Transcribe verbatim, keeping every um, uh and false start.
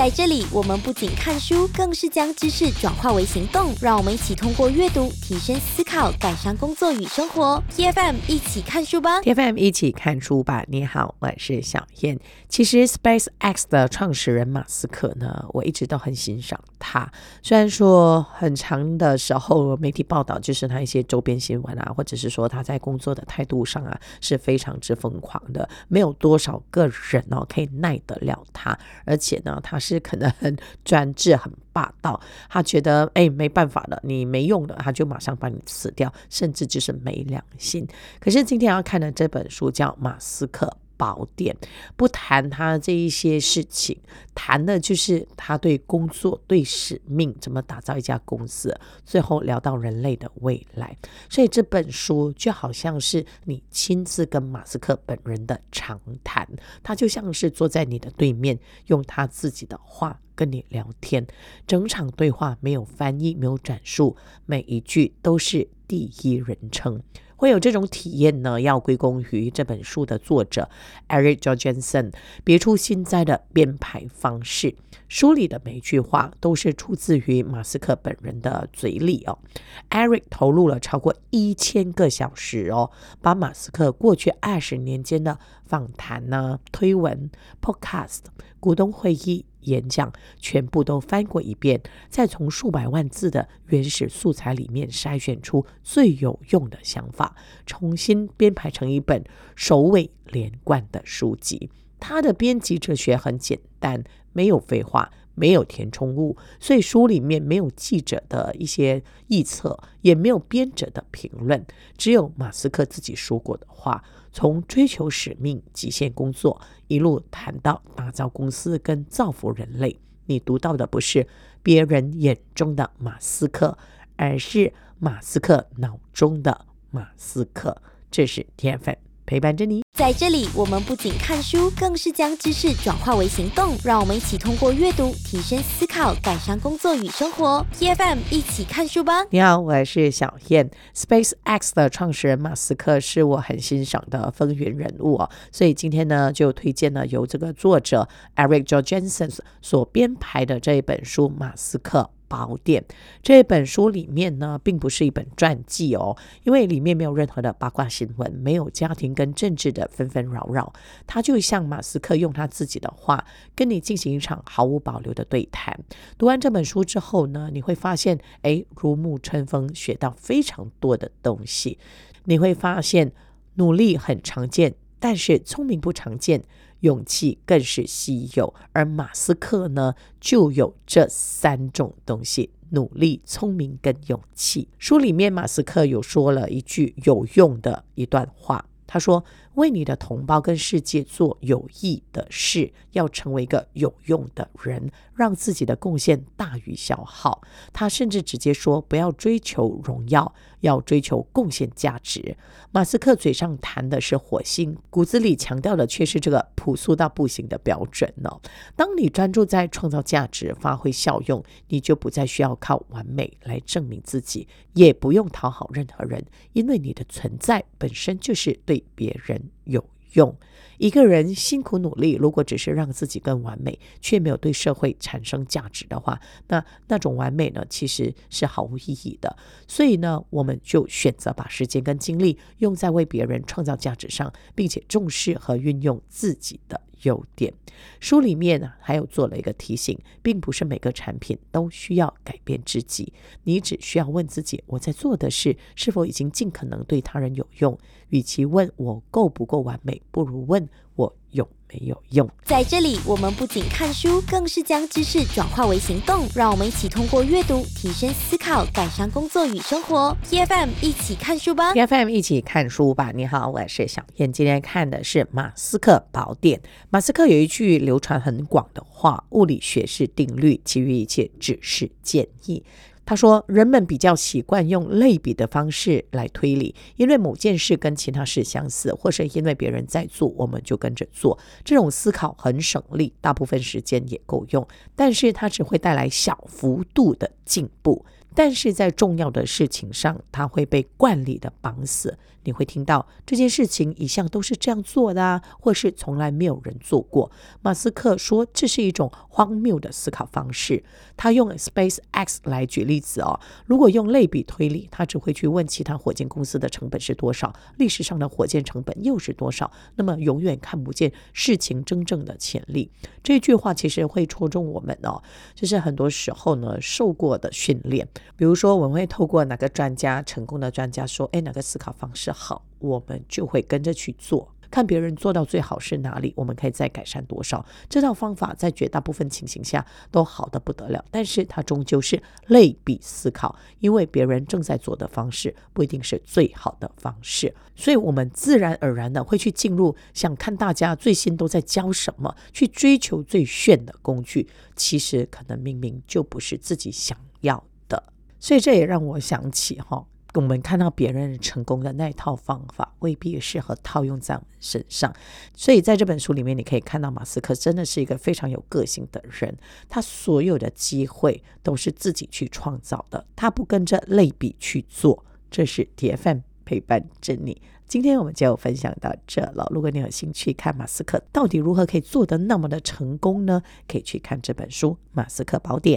在这里，我们不仅看书，更是将知识转化为行动。让我们一起通过阅读提升思考，改善工作与生活。T F M 一起看书吧 T F M 一起看书吧。你好，我是小燕。其实 SpaceX 的创始人马斯克呢，我一直都很欣赏他。虽然说很长的时候媒体报道就是他一些周边新闻啊，或者是说他在工作的态度上啊是非常之疯狂的，没有多少个人哦可以耐得了他。而且呢，他是可能很专制、很霸道，他觉得哎没办法了，你没用了，他就马上把你辞掉，甚至就是没良心。可是今天要看的这本书叫《马斯克宝典》，不谈他这一些事情，谈的就是他对工作、对使命怎么打造一家公司，最后聊到人类的未来。所以这本书就好像是你亲自跟马斯克本人的长谈，他就像是坐在你的对面，用他自己的话跟你聊天，整场对话没有翻译，没有转述，每一句都是第一人称。会有这种体验呢，要归功于这本书的作者 Eric Jorgensen 别出心裁的编排方式。书里的每一句话都是出自于马斯克本人的嘴里哦。Eric 投入了超过一千个小时哦，把马斯克过去二十年间的访谈呢、推文、podcast、股东会议、演讲全部都翻过一遍，再从数百万字的原始素材里面筛选出最有用的想法，重新编排成一本首尾连贯的书籍。他的编辑哲学很简单，没有废话，没有填充物，所以书里面没有记者的一些臆测，也没有编者的评论，只有马斯克自己说过的话，从追求使命、极限工作一路谈到打造公司跟造福人类。你读到的不是别人眼中的马斯克，而是马斯克脑中的马斯克。这是 T F M 陪伴着你。 在这里，我们不仅看书，更是将知识转化为行动。让我们一起通过阅读提升思考，改善工作与生活。T F M 一起看书吧。 你好，我是小燕。SpaceX 的创始人马斯克是我很欣赏的风云人物哦，所以今天呢就推荐了由这个作者 Eric Jorgensen 所编排的这一本书《马斯克宝典》。这本书里面呢并不是一本传记哦，因为里面没有任何的八卦新闻，没有家庭跟政治的纷纷扰扰，它就像马斯克用他自己的话跟你进行一场毫无保留的对谈。读完这本书之后呢，你会发现诶如沐春风，学到非常多的东西。你会发现努力很常见，但是聪明不常见，勇气更是稀有，而马斯克呢就有这三种东西，努力、聪明跟勇气。书里面马斯克有说了一句有用的一段话，他说为你的同胞跟世界做有益的事，要成为一个有用的人，让自己的贡献大于消耗。他甚至直接说不要追求荣耀，要追求贡献价值。马斯克嘴上谈的是火星，骨子里强调的却是这个朴素到不行的标准哦。当你专注在创造价值、发挥效用，你就不再需要靠完美来证明自己，也不用讨好任何人，因为你的存在本身就是对别人有用。一个人辛苦努力，如果只是让自己更完美，却没有对社会产生价值的话，那那种完美呢，其实是毫无意义的。所以呢，我们就选择把时间跟精力用在为别人创造价值上，并且重视和运用自己的优点。书里面呢还有做了一个提醒，并不是每个产品都需要改变自己，你只需要问自己，我在做的事是否已经尽可能对他人有用。与其问我够不够完美，不如问我有没有用。 在这里，我们不仅看书，更是将知识转化为行动。让我们一起通过阅读提升思考，改善工作与生活。T F M 一起看书吧。 T F M 一起看书吧。你好，我是小燕。今天看的是马斯克宝典。马斯克有一句流传很广的话，物理学是定律，其余一切只是建议。他说人们比较习惯用类比的方式来推理，因为某件事跟其他事相似，或是因为别人在做我们就跟着做，这种思考很省力，大部分时间也够用，但是它只会带来小幅度的进步。 但是在重要的事情上他会被惯例的绑死。你会听到这件事情一向都是这样做的啊，或是从来没有人做过。马斯克说这是一种荒谬的思考方式。他用 SpaceX 来举例子哦，如果用类比推理，他只会去问其他火箭公司的成本是多少，历史上的火箭成本又是多少，那么永远看不见事情真正的潜力。这句话其实会戳中我们哦，就是很多时候呢受过的训练，比如说我们会透过哪个专家成功的专家说哎，哪个思考方式好，我们就会跟着去做，看别人做到最好是哪里，我们可以再改善多少。这套方法在绝大部分情形下都好得不得了，但是它终究是类比思考，因为别人正在做的方式不一定是最好的方式，所以我们自然而然的会去进入想看大家最新都在教什么，去追求最炫的工具，其实可能明明就不是自己想要的。所以这也让我想起哈，我们看到别人成功的那一套方法未必适合套用在我们身上。所以在这本书里面你可以看到马斯克真的是一个非常有个性的人，他所有的机会都是自己去创造的，他不跟着类比去做。这是 T F M 陪伴着你，今天我们就分享到这了。如果你有兴趣看马斯克到底如何可以做得那么的成功呢，可以去看这本书《马斯克宝典》。